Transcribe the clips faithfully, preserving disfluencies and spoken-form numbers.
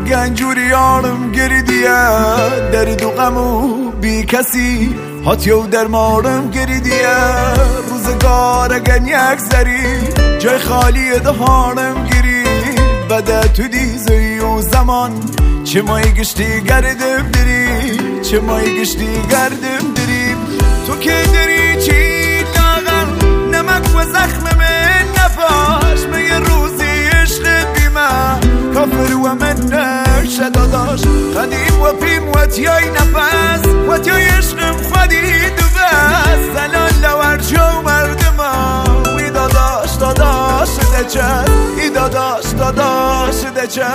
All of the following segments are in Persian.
گنجوری یارم گریدیه درد و غم و بی کسی هاتیو در مارم گریدیه روزگار گن یک زری جای خالی دهانم گری بده تو دیزی و زمان چه مای گشتی گردم دری چه مای گشتی گردم دری تو که دری چی لاغر نمک و زخم من نپاش مگه روزی عشق بیمه کافر و من نشه داداش قدیم و پیم و تیای نفس و تیای عشقم خودی دو بس سلال لورجو مردم وی داداش داداش ده چه ای داداش داداش ده چه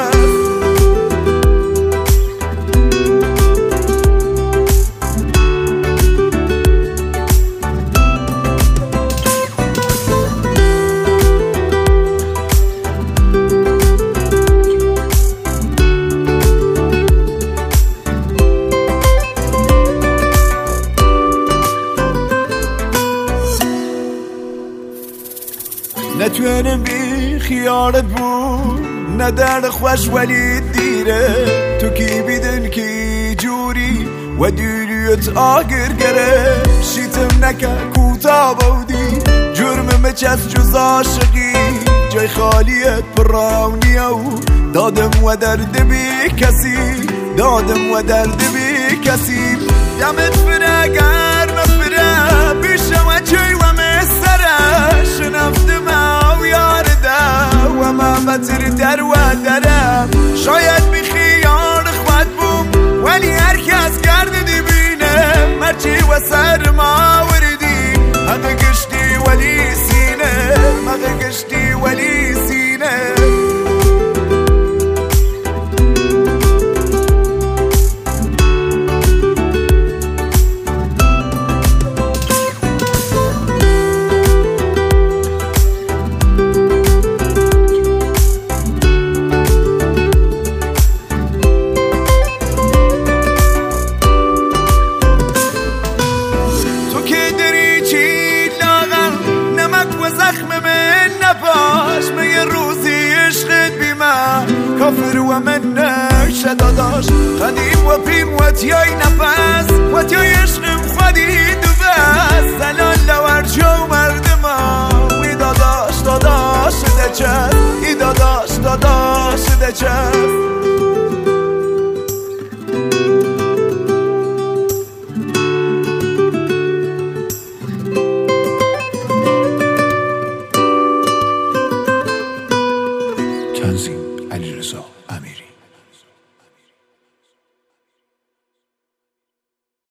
نتوانم بی خیالت بود نه درد خوش ولی دیره تو کی بیدن کی جوری و دیریت آگر گره شیتم نکه کوتا بودی جرم مچس جز عاشقی جای خالیت پرونیه و دادم و درد بی کسی دادم و درد بی کسی دمت فره گرم فره بیشم و چوی و مستره شنفتم او یارده و من بطر در و درم شاید بی خیال خود بوم ولی هر کس گرد دی بینه مرچی و سر ما وردی همه گشتی ولی سینه مغه گشتی ولی سینه کافر و من نشه داداش قدیم و پیم و تیای نفس و تیای عشقم خودی دو بس سلال لورجو مردم وی داداش داداش ده چه ای داداش داداش ده چه